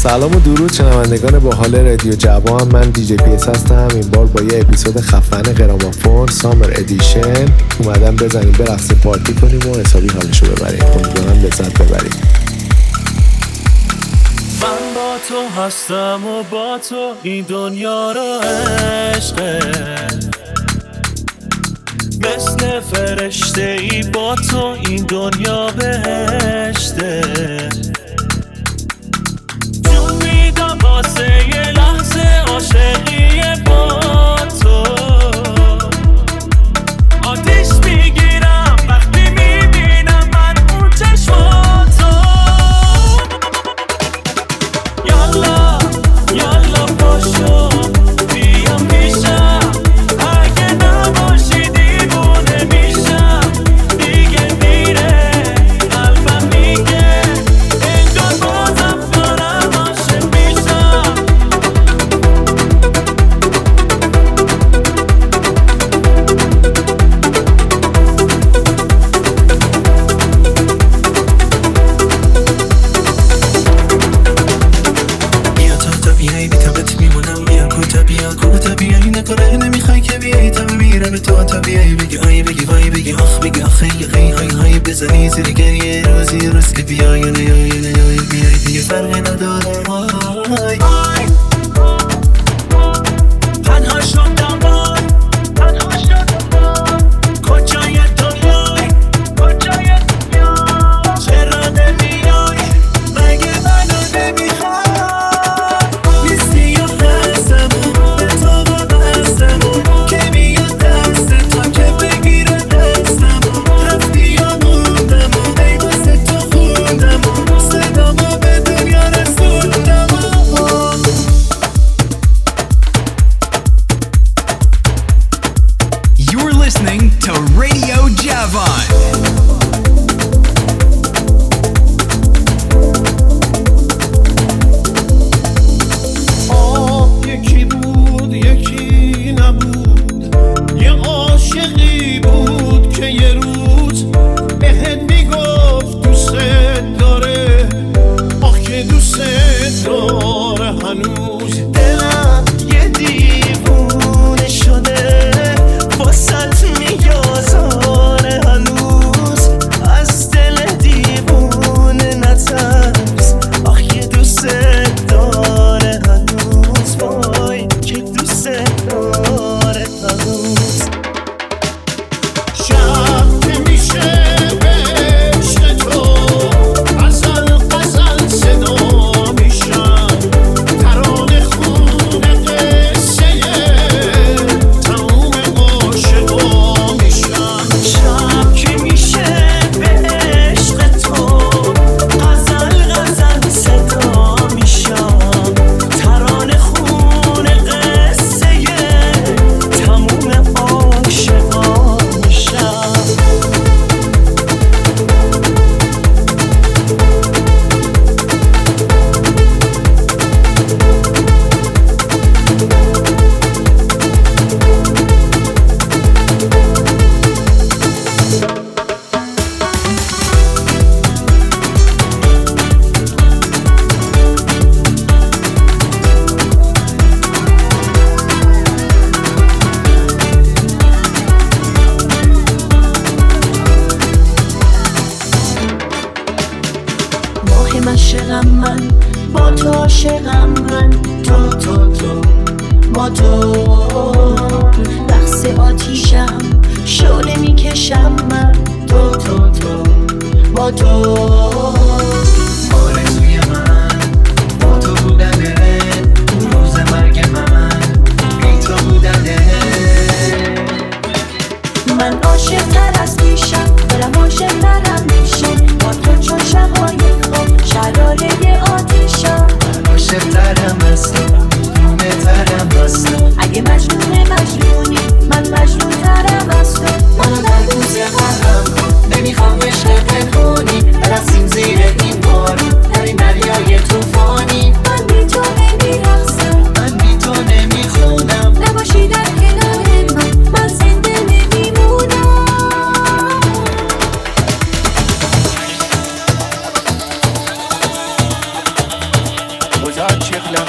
سلام و درود شنوندگان باحال رادیو جوان. من دیجی پیس هستم. این بار با یه اپیزود خفن گرامافون سامر ادیشن اومدم بزنیم برقصیم پارتی کنیم و حسابی حالشو ببریم. امیدوارم لذت ببریم. من با تو هستم و با تو این دنیا رو عشقه، مثل فرشته ای با تو این دنیا بهشته. جون میدم واسه یه لحظه عاشقی با تو، آتیش میگیرم وقتی میبینم من اون چشماتو. یالا یالا پاشو بیام پیشم، اگه نباشی دیوونه میشم. دیگه میره قلبم میگه انگار بازم دارم عاشق میشم. بیا تا بیایی بی تابت میمونم، بیا کوتا بیایی نکنه نمیخوای که بیایی تا میرم به تو بیایی بگی آی بگی وای بگی آخ بگی آخه یقی های بزنی زیر گریه روزی روز که بیایی نیایی بیایی دیگه فرقی نداره. آی تنها شدم وای کجای دنیای چرا نمیای مگه منو نمیخوای؟ نیستی یا هستمون به تو وابستمون که میاد دست تو که بگیره دستمون. رفتی یا موندمون ای واسه تو خوندمون، صدامو به دنیا رسوندمون. You're listening to Radio Javon. یکی بود یکی نبود، یه عاشقی بود که یه روز بهت میگفت دوست داره، آخ که دوست داره هنوز. دلم یه دیوونه شده واسط میگذاره هنوز، از دل دیوونه نترس، آخ که دوست داره هنوز، وای که دوست داره هنوز. شب که میشه به عشق تو غزل صدا میشم، ترانه خونه قصه تموم عاشقا میشم. شب که میشه به عشق تو غزل صدا میشم، ترانه خونه قصه تموم عاشقا میشم. ماه مشرقم من با تو عاشقم من، تو با تو رقص آتیشم شعله میکشم من، تو با تو آرزوی من با تو بودنه، روز مرگ من بی تو بودنه. من عاشق تر از پیشم، دلم عاشق ترم میشه، با تو چون شبای خواب شراره آتیشم. من عاشق ترم هستم دونه ترم هستم، اگه مجنونی من مجنون ترم هستم. منو در گوزه قرم کن، نمیخوام عشق پنهونی، برسیم زیر این بارون در این دریای توفانی. من بی تو نمیرقصم، من بی تو نمیخونم، نباشی در کنار من زنده نمیمونم.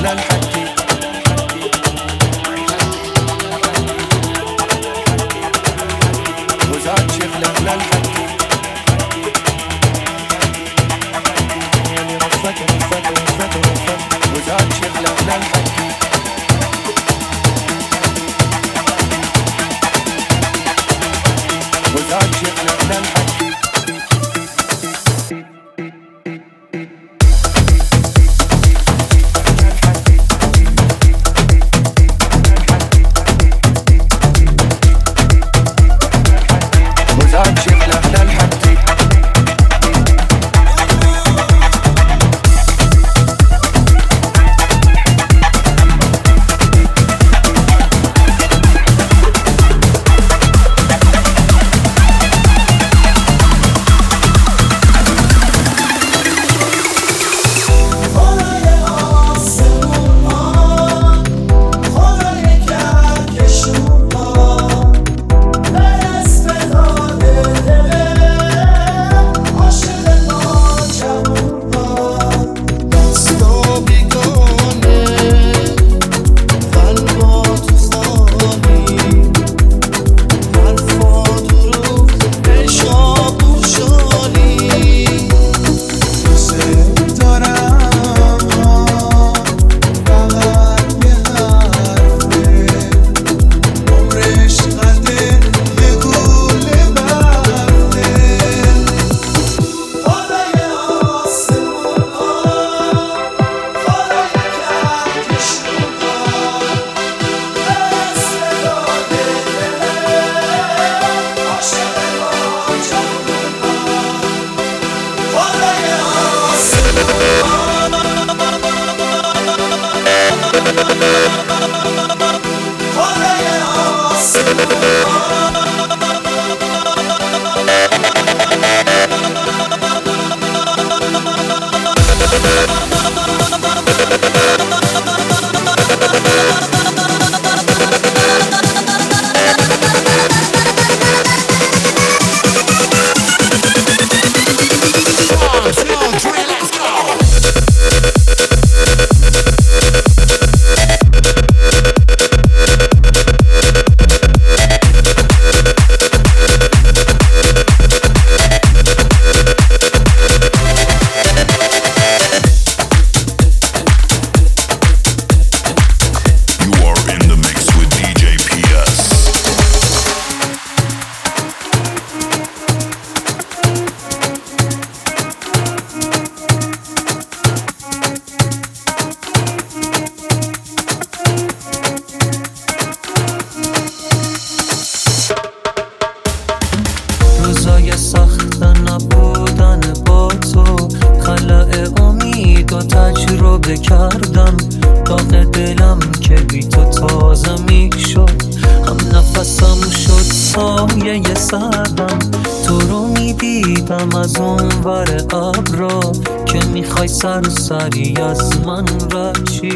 سری از من رچی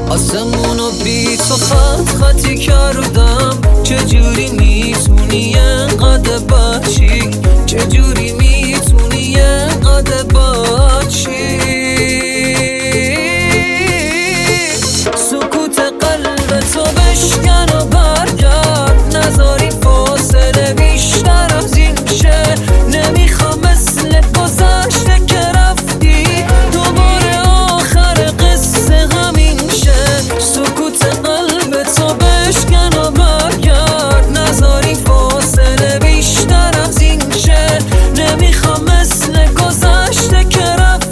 آسمونو بی تو خط خطی کردم چجوری میتونی انقدر بچی چجوری میتونی انقدر بچی سکوت قلب تو بشکن و برگرد نذاری فاصله بیشتر از این شه نمیخوام مثل گذشته که رفتی دوباره آخر قصه همین شه سکوت قلب تو بشکن و برگرد نذاری فاصله بیشتر از این شه نمیخوام مثل گذشته که رفتی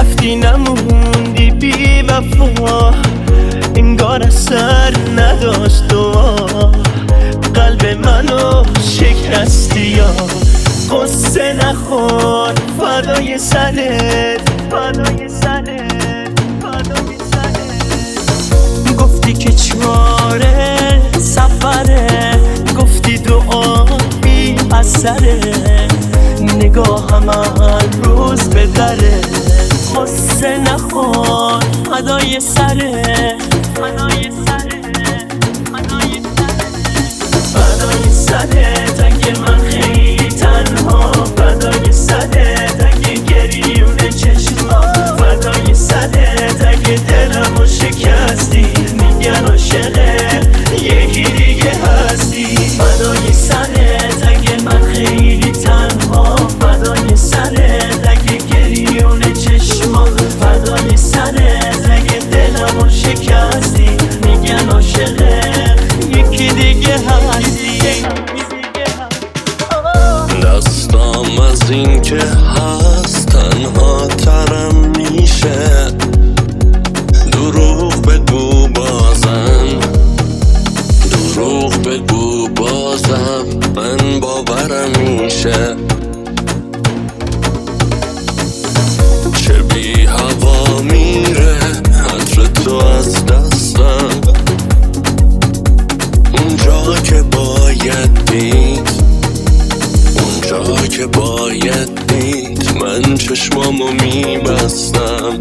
رفتی نموندی بی وفا، انگار اثر نداشت دعا، قلب منو شکستی یا قصه نخور فدای سرت، فدای سرت، فدای سرت. گفتی که چاره سفره، گفتی دعا بی اثره، نگاهم هر روز به دره، قصه نخور فدای سرت، فدای سرت، فدای سرت، فدای سرت. اگه من خیلی تنها، فدای سرت. اگه گریون چشما، فدای سرت. اگه دلمو شکستی میگن عاشقه یکی دیگه هستی، فدای سرت. اگه من خیلی تنها، فدای سرت. اگه گریون چشما، فدای سرت. اگه دلمو شکستی میگن عاشقه یکی دیگه هستی. دستم از این که هست تنها ترم میشه، دروغ بگو بازم، دروغ بگو بازم، من باورم میشه. چه بی هوا میره عطر تو از دستم، اونجا که باید دید، اونجا که باید دید، من چشمامو میبستم.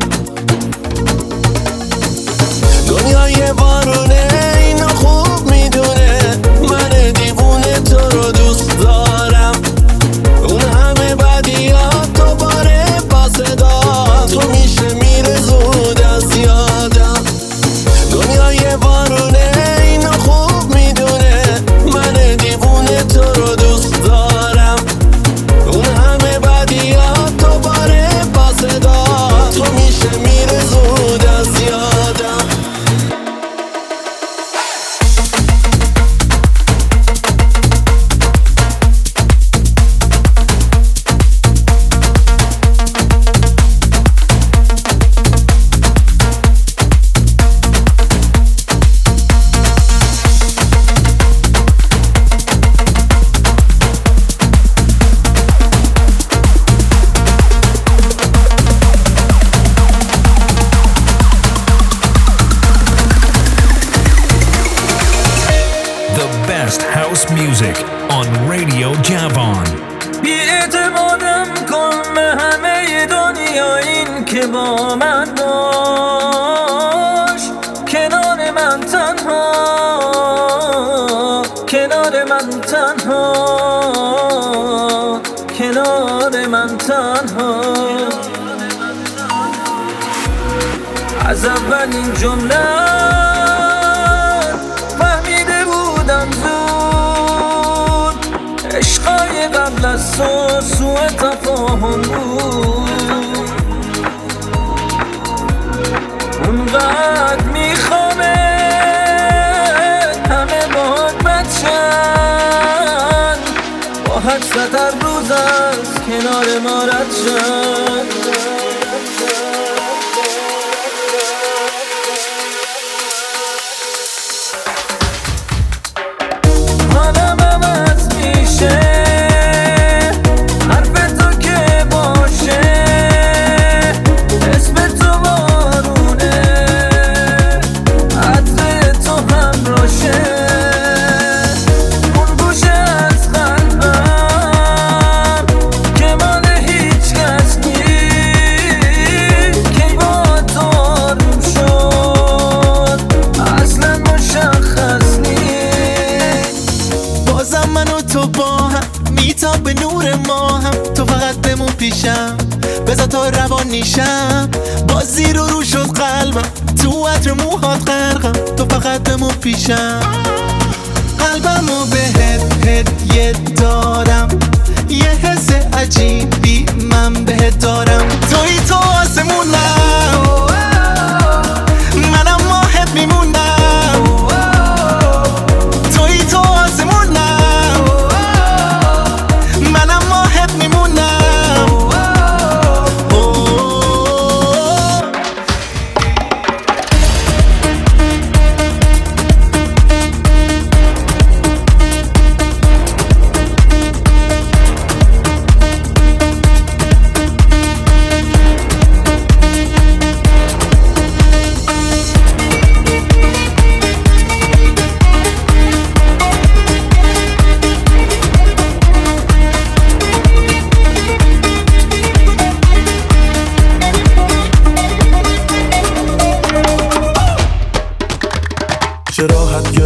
دنیای بارونه اینو خوب میدونه، من دیوونه تو رو دوست دارم، اون همه بدیات دوباره با صدا، تو میشه میره زود از یادم. دنیای بارونه اینو خوب میدونه، من دیوونه تو رو دوست دارم، اون همه بدیات دوباره با صدا، تو میشه میره زود از یادم. House music on Radio Javon. بی اعتمادم کن به همه دنیا، این که با من باش، کنار من تنها، کنار من تنها، کنار من تنها. از اولین جمله فهمیده بودم زود، عشقای قبل از تو سوء تفاهم بود، اونقدر میخوامت همه باهات بچن، با حدست هر روز از کنار ما رد شد. بذار تا روان نیشم، بازی رو شد قلبم، تو عطر موهات غرقم، تو فقط بمون پیشم. قلبمو بهت هدیه دارم، یه حس عجیبی من بهت دارم، توی تو آسمونم، منم ماهت میمونم، توی تو آسمونم، منم ماهت میمونم.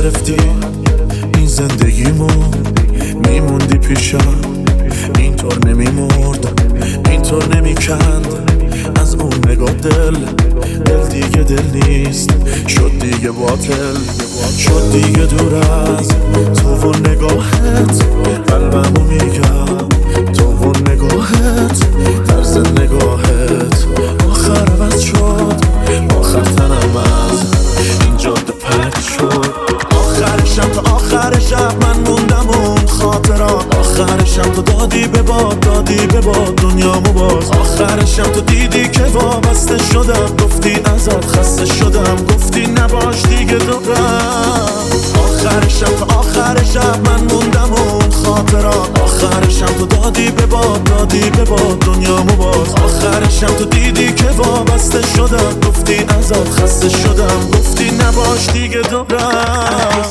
گرفتی این زندگیمو، میموندی پیشم اینطور نمیمردم، اینطور نمیکند از اون نگاه دل دیگه دل نیست، شد دیگه باطل، شد دیگه دور از تو و نگاهت، قلبمو میگم تو و نگاهت، طرز نگاهت آخر عوض شد، آخر تنم از این جاده پرد شد، آخرشم تا آخر شب من موندم اون خاطرات، آخرشم تو دادی به باد دنیامو باز، آخرشم تو دیدی که وابسته شدم، گفتی ازت خسته شدم، گفتی نباش دیگه دورم، آخرشم تا آخر شب من موندم اون خاطرات، آخرشم تو دادی به باد دنیامو باز، آخرشم تو دیدی که وابسته شدم، گفتی ازت خسته شدم، گفتی نباش دیگه دورم.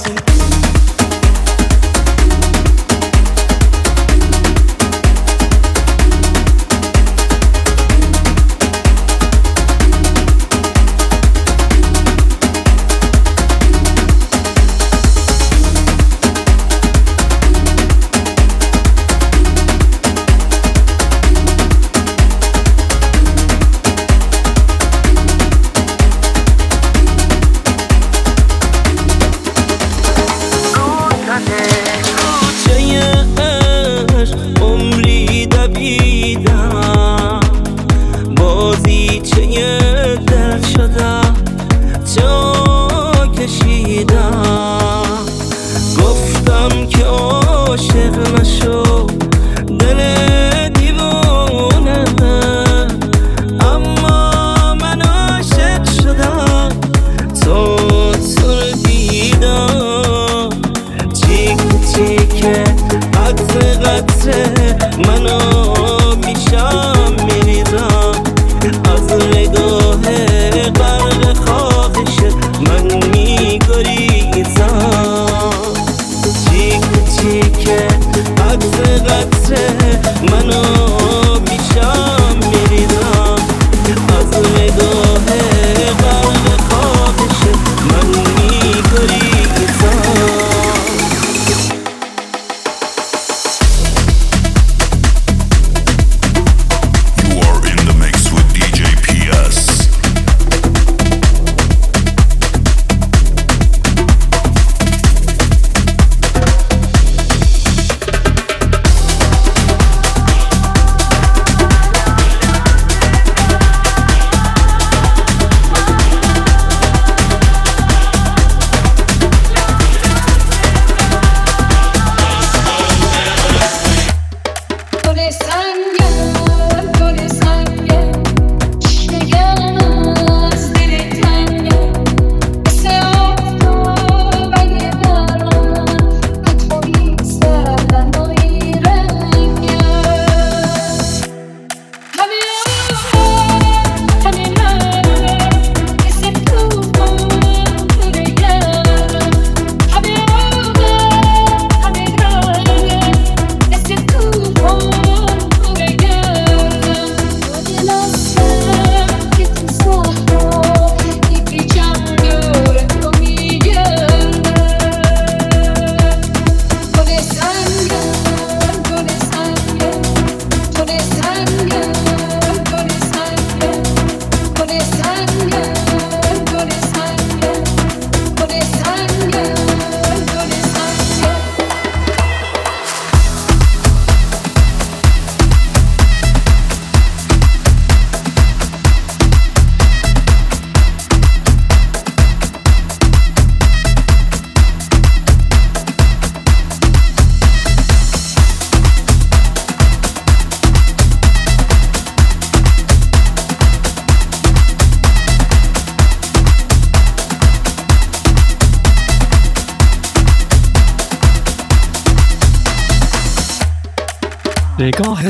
نگاه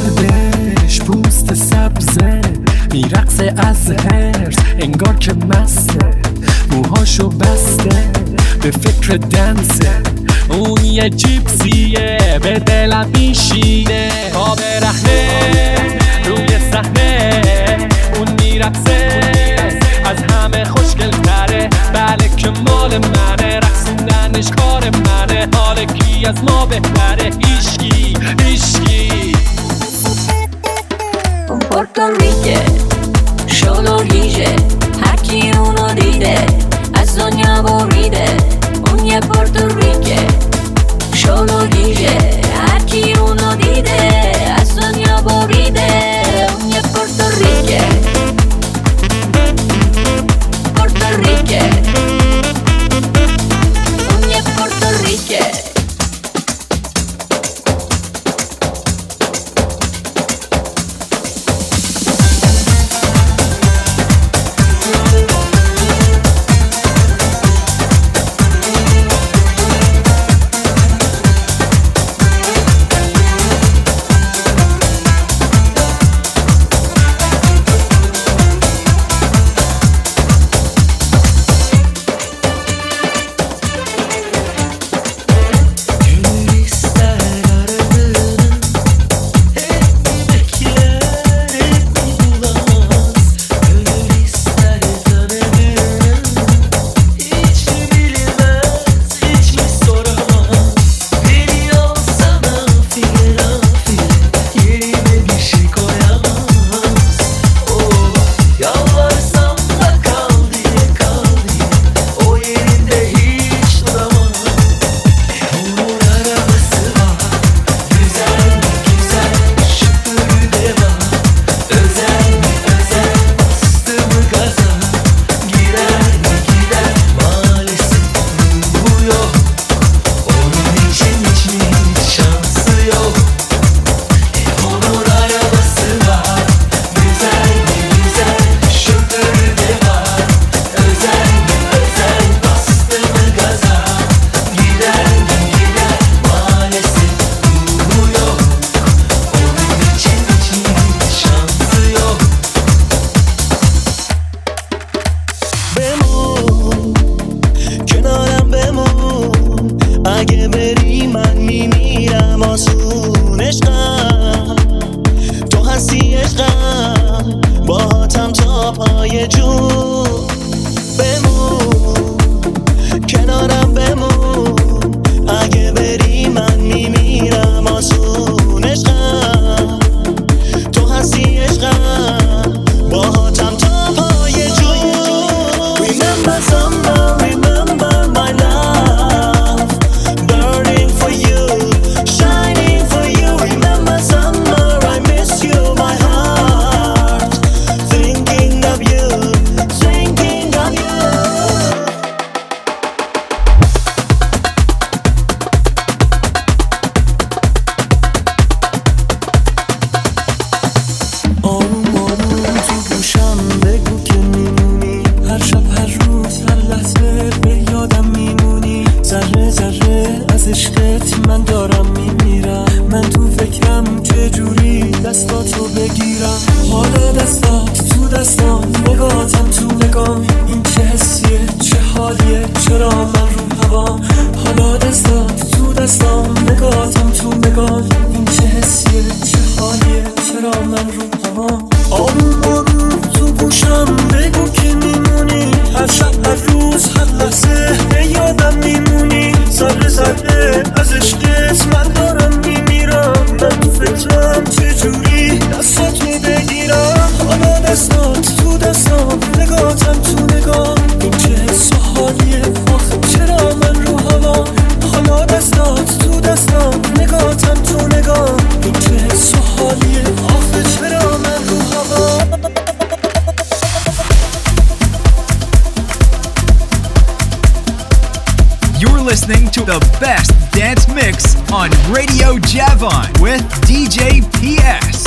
سردش پوست سبزه میرقصه از هرس انگار که مسته موهاشو بسته به فکر دنسه اون یه جیپسیه به دلم میشینه تا برهنه روی صحنه اون میرقصه از همه خوشگل تره بله که مال منه رقصوندن پورتوریکه شلو هیجه هرکی اونو دیده از دنیا بریده اون یه پورتوریکه شلو هیجه هرکی اونو دیده از دنیا بریده اون یه پورتوریکه پورتوریکه اون یه پورتوریکه Listening to the best dance mix on Radio Javon with DJ PS.